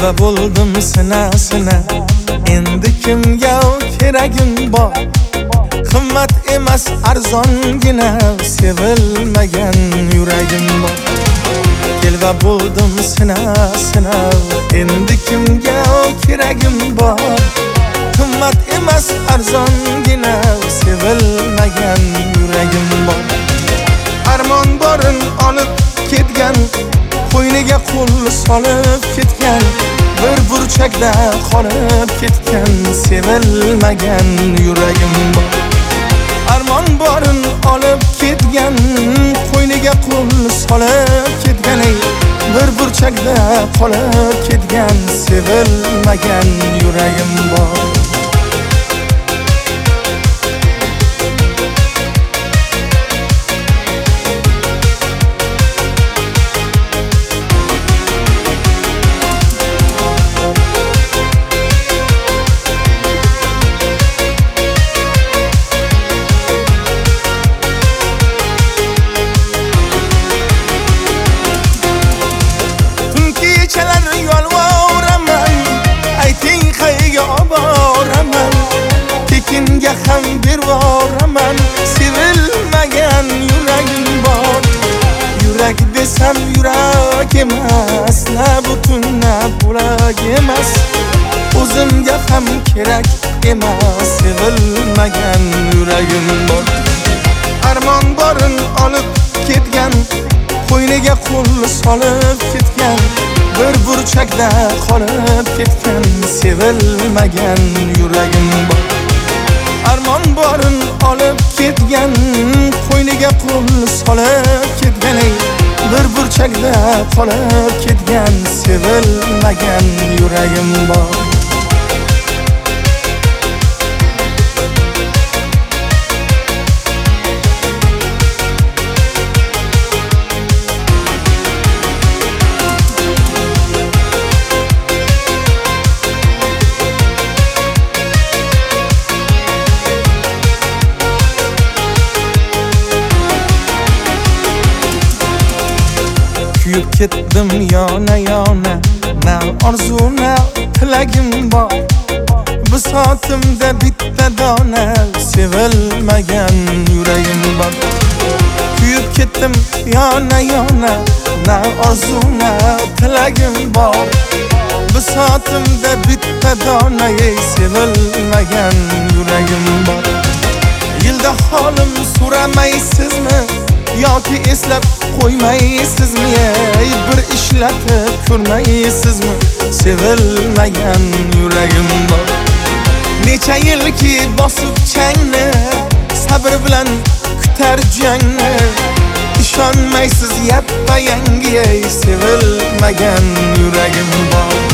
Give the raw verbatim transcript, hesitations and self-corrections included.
Telba bo'ldim sina sina, endi kimga keragim bor? Qimmat emas arzongina, sevilmagan yuragim bor. Telba bo'ldim sina sina, endi kimga keragim bor? Qimmat emas arzongina, sevilmagan yuragim bor. Armon borin olib ketgan, qo'yniga qo'l solib ketgan, bir burchakda qolib ketgan, sevilmagan yuragim bor. Armon borin olib ketgan, qo'yniga qo'l solib ketgan, bir burchakda qolib ketgan, sevilmagan yuragim bor. Tekinga ham bervoraman, sevilmagan yuragim bor. Yurak desam yurak emas, na butun na bo'lak emas. O'zimga ham kerak emas, sevilmagan yuragim bor. Armon borin olib ketgan, qo'yniga qo'l solib ketgan, bir burchakda qolib ketgan, sevilmagan yuragim bor. Armon borin olib ketgan, qo'yniga qo'l solib ketgan, bir burchakda qolib ketgan, sevilmagan yuragim bor. Kuyib ketdim yona yona, na orzu na tilagim bor. Bisotimda bitta dona, sevilmagan yuragim bor. Kuyib ketdim yona yona, na orzu na tilagim bor. Bisotimda bitta dona, sevilmagan yuragim bor. Yilda holim so'ramaysizmi? Yoki eslab qo'ymaysizmi? Bir ishlatib ko'rmaysizmi? Sevilmagan yuragim bor. Necha yilki bosib changni, sabr bilan kutar jangni. Ishonmaysiz yappa yangi, sevilmagan yuragim bor.